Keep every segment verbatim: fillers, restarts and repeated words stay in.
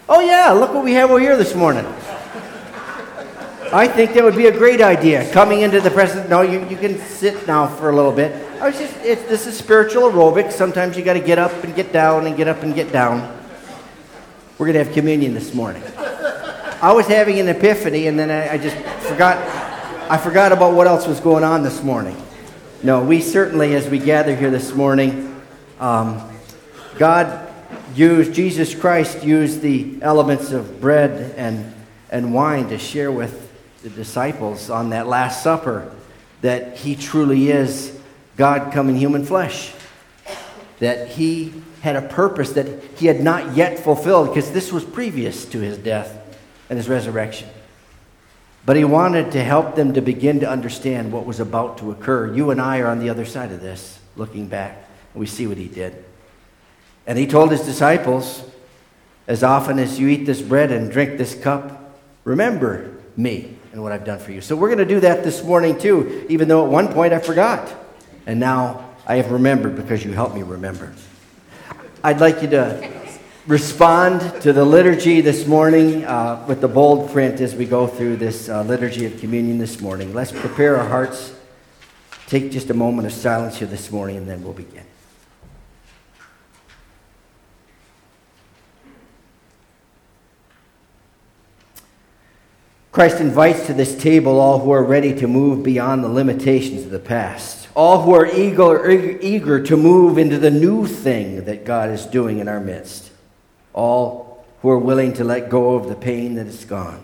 Oh yeah, look what we have over here this morning. I think that would be a great idea. Coming into the presence. No, you, you can sit now for a little bit. I was just. It's, this is spiritual aerobics. Sometimes you got to get up and get down and get up and get down. We're gonna have communion this morning. I was having an epiphany, and then I, I just forgot. I forgot about what else was going on this morning. No, we certainly, as we gather here this morning, um, God used Jesus Christ used the elements of bread and and wine to share with the disciples on that Last Supper that he truly is God come in human flesh. That he had a purpose that he had not yet fulfilled, because this was previous to his death and his resurrection. But he wanted to help them to begin to understand what was about to occur. You and I are on the other side of this, looking back, and we see what he did. And he told his disciples, as often as you eat this bread and drink this cup, remember me and what I've done for you. So we're going to do that this morning too, even though at one point I forgot. And now I have remembered because you helped me remember. I'd like you to respond to the liturgy this morning uh, with the bold print as we go through this uh, liturgy of communion this morning. Let's prepare our hearts. Take just a moment of silence here this morning, and then we'll begin. Christ invites to this table all who are ready to move beyond the limitations of the past. All who are eager, eager to move into the new thing that God is doing in our midst. All who are willing to let go of the pain that is gone.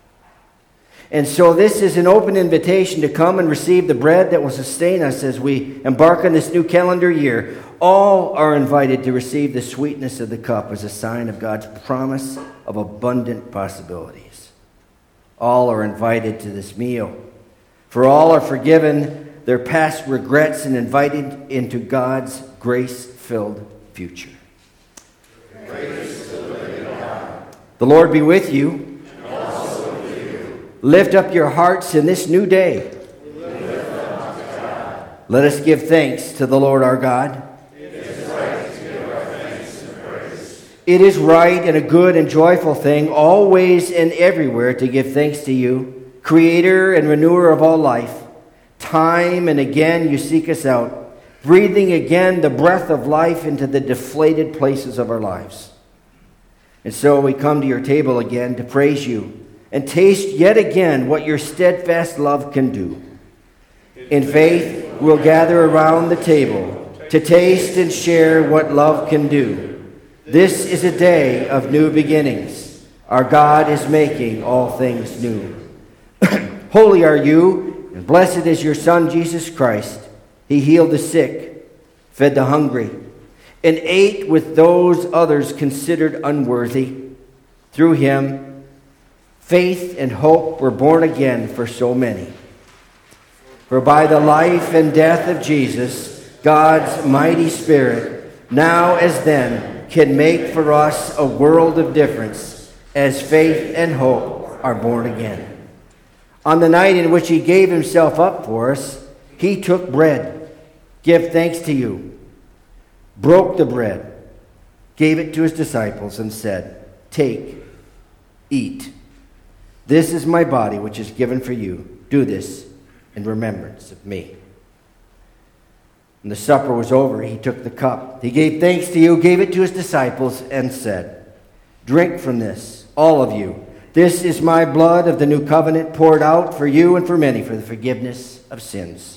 And so this is an open invitation to come and receive the bread that will sustain us as we embark on this new calendar year. All are invited to receive the sweetness of the cup as a sign of God's promise of abundant possibilities. All are invited to this meal. For all are forgiven their past regrets and invited into God's grace-filled future. Praise to the living God. The Lord be with you. And also with you. Lift up your hearts in this new day. We lift them up to God. Let us give thanks to the Lord our God. It is right to give our thanks and praise. It is right and a good and joyful thing, always and everywhere, to give thanks to you, Creator and Renewer of all life. Time and again you seek us out, breathing again the breath of life into the deflated places of our lives. And so we come to your table again to praise you and taste yet again what your steadfast love can do. In faith, we'll gather around the table to taste and share what love can do. This is a day of new beginnings. Our God is making all things new. Holy are you, and blessed is your Son, Jesus Christ. He healed the sick, fed the hungry, and ate with those others considered unworthy. Through him, faith and hope were born again for so many. For by the life and death of Jesus, God's mighty Spirit, now as then, can make for us a world of difference as faith and hope are born again. On the night in which he gave himself up for us, he took bread, gave thanks to you, broke the bread, gave it to his disciples, and said, "Take, eat. This is my body, which is given for you. Do this in remembrance of me." When the supper was over, he took the cup. He gave thanks to you, gave it to his disciples, and said, "Drink from this, all of you. This is my blood of the new covenant, poured out for you and for many for the forgiveness of sins.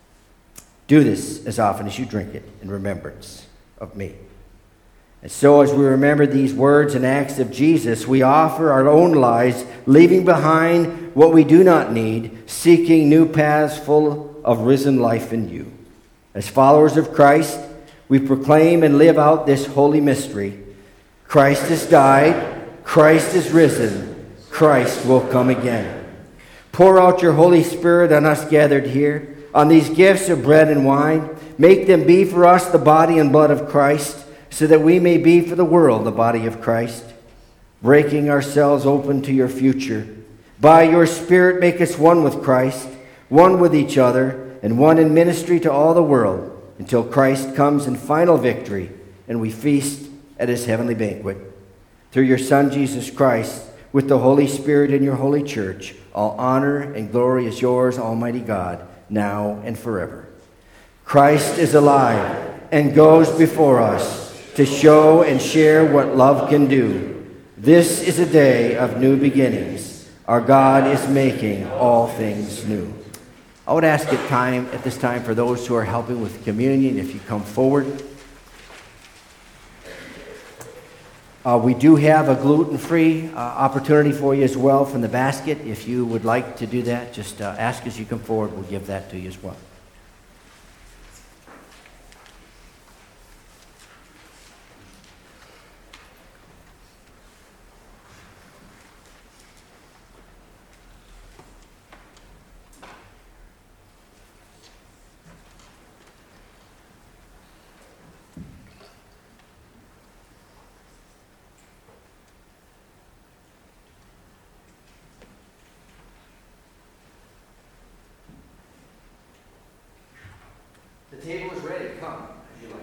Do this as often as you drink it in remembrance of me." And so as we remember these words and acts of Jesus, we offer our own lives, leaving behind what we do not need, seeking new paths full of risen life in you. As followers of Christ, we proclaim and live out this holy mystery. Christ has died, Christ is risen, Christ will come again. Pour out your Holy Spirit on us gathered here, on these gifts of bread and wine. Make them be for us the body and blood of Christ, so that we may be for the world the body of Christ, breaking ourselves open to your future. By your Spirit, make us one with Christ, one with each other, and one in ministry to all the world, until Christ comes in final victory and we feast at his heavenly banquet. Through your Son, Jesus Christ, with the Holy Spirit in your holy church, all honor and glory is yours, Almighty God, now and forever. Christ is alive and goes before us to show and share what love can do. This is a day of new beginnings. Our God is making all things new. I would ask at time at this time for those who are helping with communion, if you come forward. Uh, we do have a gluten-free uh, opportunity for you as well from the basket. If you would like to do that, just uh, ask as you come forward. We'll give that to you as well. The table is ready. Come, if you like.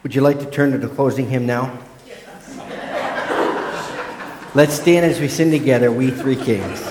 Would you like to turn to the closing hymn now? Let's stand as we sing together, We Three Kings.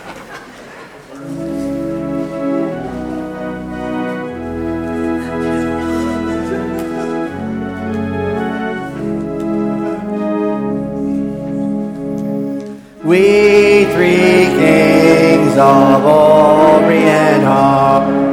We three kings of Orient are.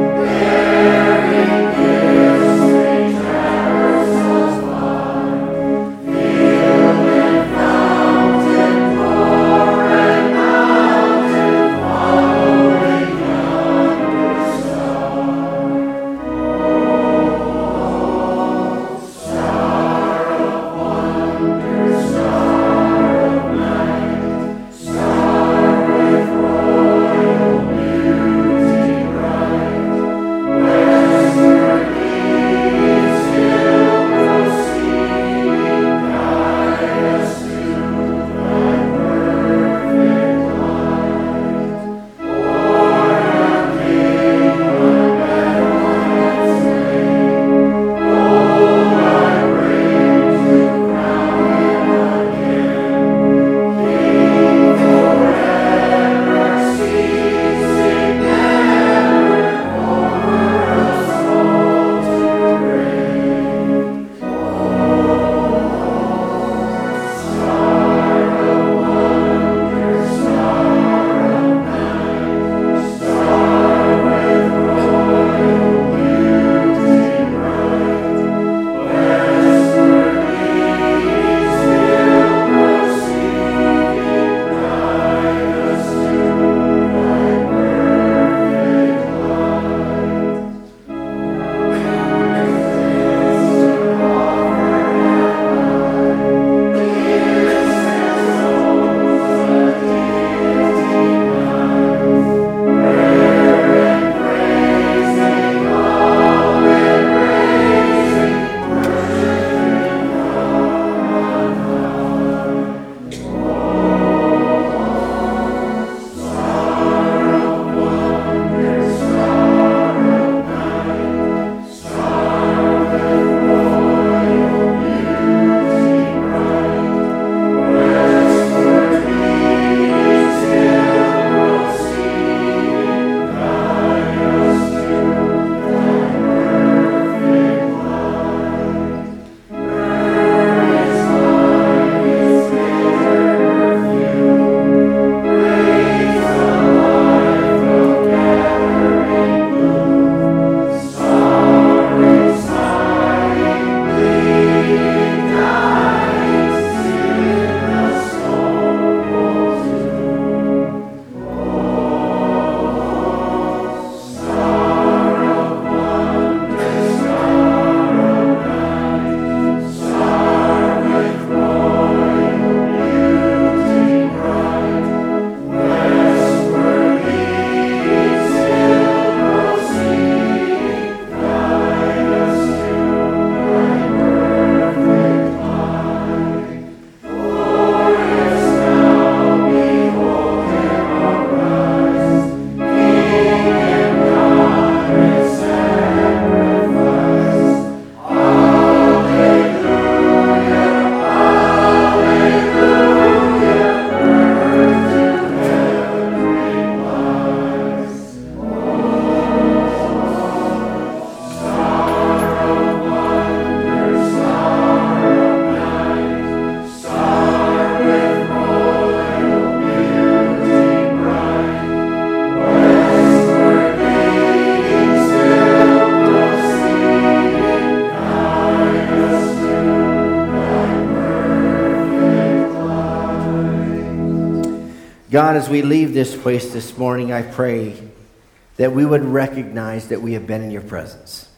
God, as we leave this place this morning, I pray that we would recognize that we have been in your presence.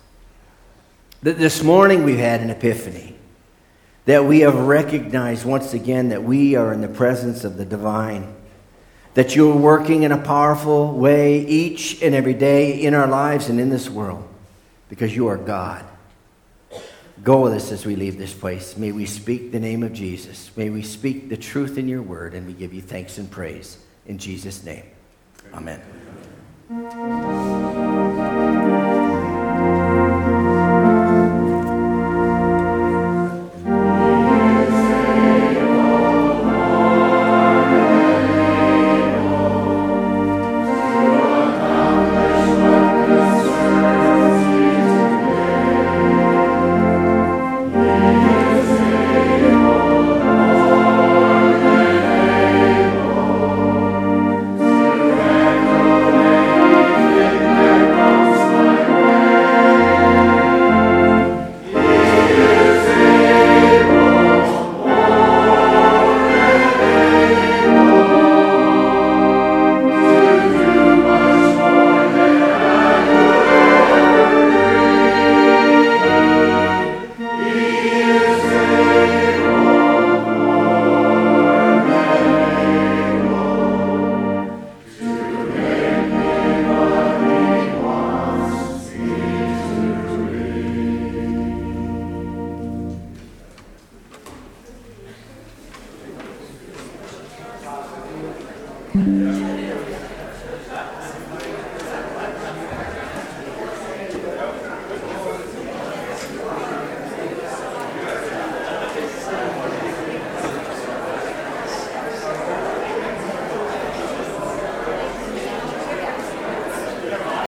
That this morning we've had an epiphany. That we have recognized once again that we are in the presence of the divine. That you're working in a powerful way each and every day in our lives and in this world. Because you are God. Go with us as we leave this place. May we speak the name of Jesus. May we speak the truth in your word, and we give you thanks and praise. In Jesus' name, amen.